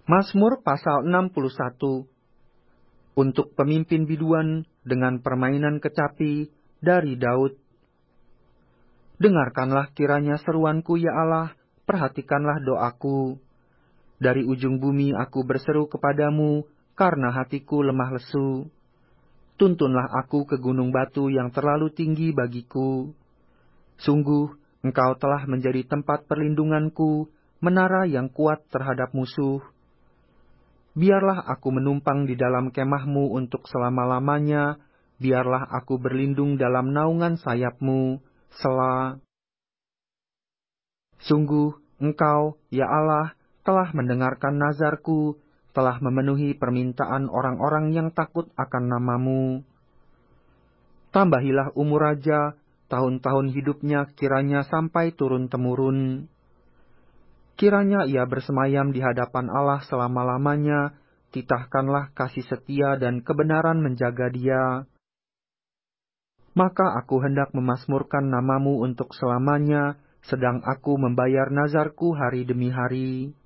Mazmur pasal 61. Untuk pemimpin biduan dengan permainan kecapi dari Daud. Dengarkanlah kiranya seruanku ya Allah, perhatikanlah doaku. Dari ujung bumi aku berseru kepadamu, karena hatiku lemah lesu. Tuntunlah aku ke gunung batu yang terlalu tinggi bagiku. Sungguh, Engkau telah menjadi tempat perlindunganku, menara yang kuat terhadap musuh. Biarlah aku menumpang di dalam kemah-Mu untuk selama-lamanya, biarlah aku berlindung dalam naungan sayap-Mu, Sela. Sungguh, Engkau, ya Allah, telah mendengarkan nazarku, telah memenuhi permintaan orang-orang yang takut akan nama-Mu. Tambahilah umur raja, tahun-tahun hidupnya kiranya sampai turun-temurun. Kiranya ia bersemayam di hadapan Allah selama-lamanya, titahkanlah kasih setia dan kebenaran menjaga dia. Maka aku hendak memasmurkan nama-Mu untuk selamanya, sedang aku membayar nazarku hari demi hari.